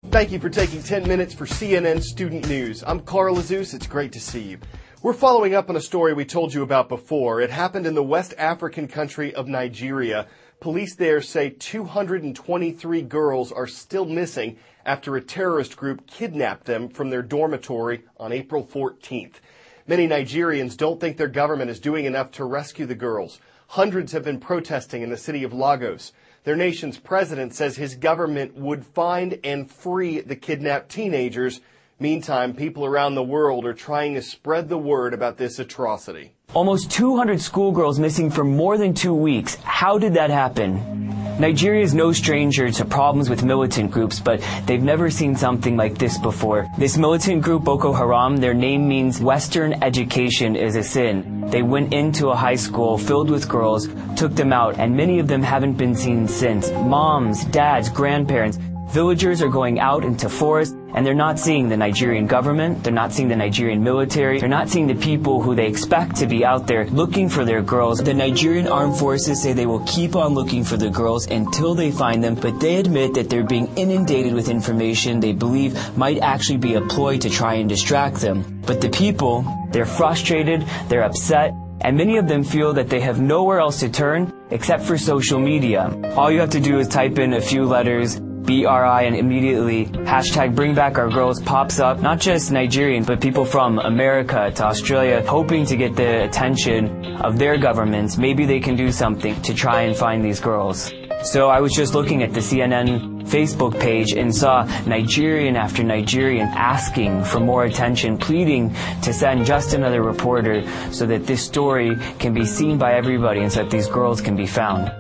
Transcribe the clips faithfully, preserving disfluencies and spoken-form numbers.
Thank you for taking ten minutes for C N N Student News. I'm Carl Azus. It's great to see you. We're following up on a story we told you about before. It happened in the West African country of Nigeria. Police there say two hundred twenty-three girls are still missing after a terrorist group kidnapped them from their dormitory on April fourteenth. Many Nigerians don't think their government is doing enough to rescue the girls. Hundreds have been protesting in the city of Lagos. Their nation's president says his government would find and free the kidnapped teenagers. Meantime, people around the world are trying to spread the word about this atrocity. Almost two hundred schoolgirls missing for more than two weeks. How did that happen? Nigeria is no stranger to problems with militant groups, but they've never seen something like this before. This militant group, Boko Haram, their name means Western education is a sin. They went into a high school filled with girls, took them out, and many of them haven't been seen since. Moms, dads, grandparents. Villagers are going out into forests, and they're not seeing the Nigerian government, they're not seeing the Nigerian military, they're not seeing the people who they expect to be out there looking for their girls. The Nigerian armed forces say they will keep on looking for the girls until they find them, but they admit that they're being inundated with information they believe might actually be a ploy to try and distract them. But the people, they're frustrated, they're upset, and many of them feel that they have nowhere else to turn except for social media. All you have to do is type in a few letters, B R I, and immediately hashtag Bring Back Our Girls pops up. Not just Nigerians, but people from America to Australia hoping to get the attention of their governments. Maybe they can do something to try and find these girls. So I was just looking at the C N N Facebook page and saw Nigerian after Nigerian asking for more attention, pleading to send just another reporter so that this story can be seen by everybody and so that these girls can be found.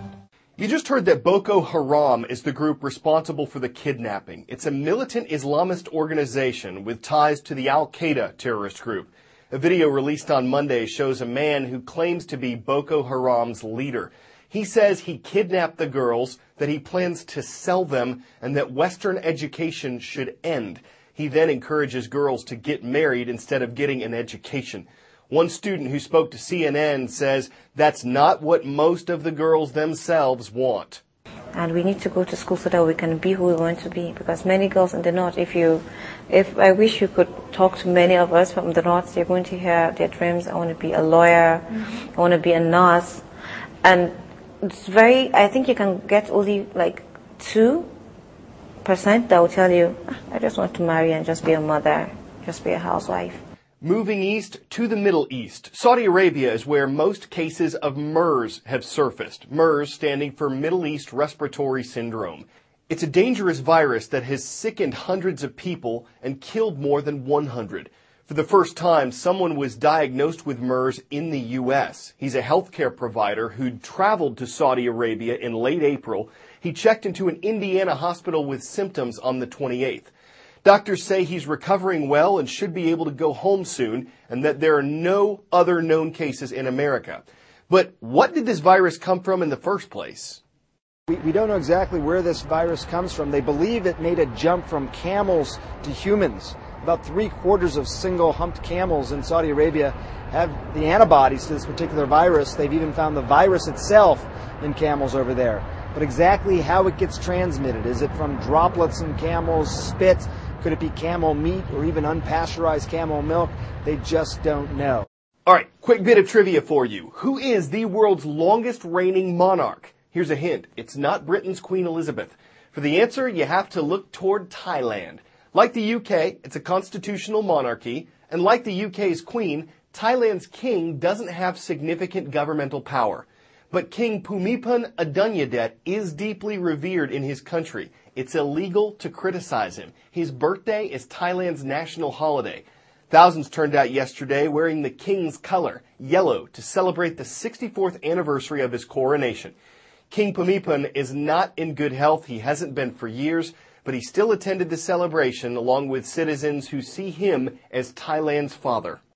You just heard that Boko Haram is the group responsible for the kidnapping. It's a militant Islamist organization with ties to the Al-Qaeda terrorist group. A video released on Monday shows a man who claims to be Boko Haram's leader. He says he kidnapped the girls, that he plans to sell them, and that Western education should end. He then encourages girls to get married instead of getting an education. One student who spoke to C N N says that's not what most of the girls themselves want. And we need to go to school so that we can be who we want to be. Because many girls in the North, if you, if I wish you could talk to many of us from the North, they're going to hear their dreams. I want to be a lawyer. Mm-hmm. I want to be a nurse. And it's very, I think you can get only like two percent that will tell you, I just want to marry and just be a mother, just be a housewife. Moving east to the Middle East, Saudi Arabia is where most cases of MERS have surfaced. MERS standing for Middle East Respiratory Syndrome. It's a dangerous virus that has sickened hundreds of people and killed more than one hundred. For the first time, someone was diagnosed with MERS in the U S. He's a healthcare provider who'd traveled to Saudi Arabia in late April. He checked into an Indiana hospital with symptoms on the twenty-eighth. Doctors say he's recovering well and should be able to go home soon, and that there are no other known cases in America. But what did this virus come from in the first place? We, we don't know exactly where this virus comes from. They believe it made a jump from camels to humans. About three quarters of single-humped camels in Saudi Arabia have the antibodies to this particular virus. They've even found the virus itself in camels over there. But exactly how it gets transmitted, is it from droplets in camels, spit? Could it be camel meat or even unpasteurized camel milk? They just don't know. All right, quick bit of trivia for you. Who is the world's longest reigning monarch? Here's a hint. It's not Britain's Queen Elizabeth. For the answer, you have to look toward Thailand. Like the U K, it's a constitutional monarchy. And like the U K's Queen, Thailand's king doesn't have significant governmental power. But King Bhumibol Adulyadej is deeply revered in his country. It's illegal to criticize him. His birthday is Thailand's national holiday. Thousands turned out yesterday wearing the king's color, yellow, to celebrate the sixty-fourth anniversary of his coronation. King Bhumibol is not in good health. He hasn't been for years, but he still attended the celebration along with citizens who see him as Thailand's father.